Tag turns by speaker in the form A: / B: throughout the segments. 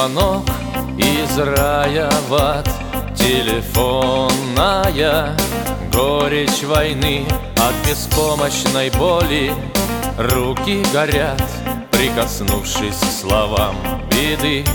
A: звонок из рая в ад, телефонная горечь войны от беспомощной боли. Руки горят, прикоснувшись к словам беды.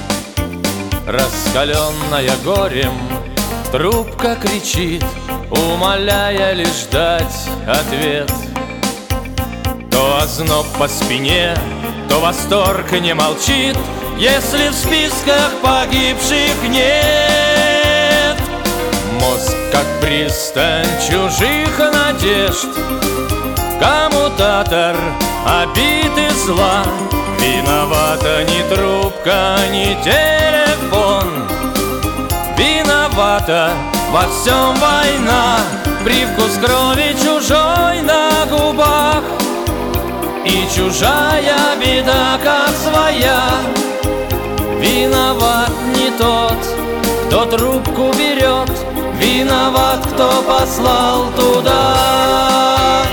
A: Раскаленная горем, трубка кричит, умоляя лишь дать ответ. То озноб по спине, то восторг не молчит, если в списках погибших нет. Мозг, как пристань чужих надежд, коммутатор обид и зла. Виновата ни трубка, ни телефон, виновата во всем война. Привкус крови чужой на губах, и чужая беда, как своя. Виноват не тот, кто трубку берет, виноват, кто послал туда.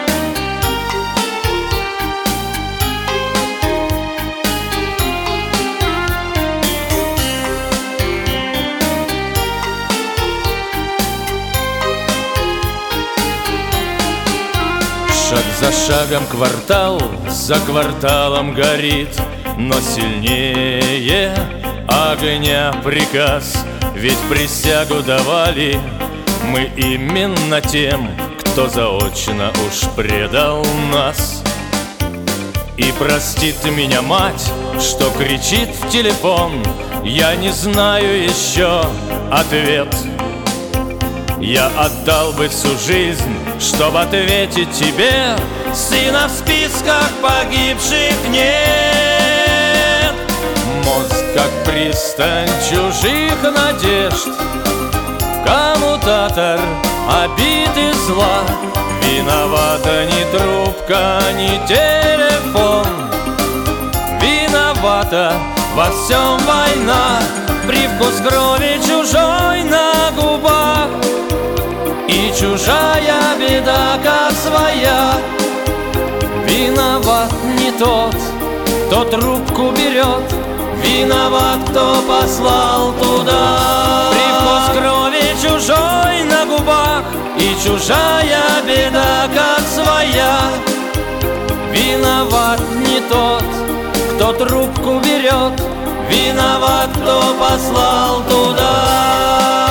A: Шаг за шагом квартал за кварталом горит, но сильнее огня приказ. Ведь присягу давали мы именно тем, кто заочно уж предал нас. И простит меня мать, что кричит в телефон, я не знаю еще ответ. Я отдал бы всю жизнь, чтобы ответить тебе: сына в списках погибших нет. Мозг, как пристань чужих надежд, коммутатор обид и зла. Виновата ни трубка, ни телефон, виновата во всем война. Привкус крови чужой на губах, и чужая беда, как своя. Виноват не тот, кто трубку берет, виноват, кто послал туда. Привкус крови чужой на губах, и чужая беда, как своя. Виноват не тот, кто трубку берет, виноват, кто послал туда.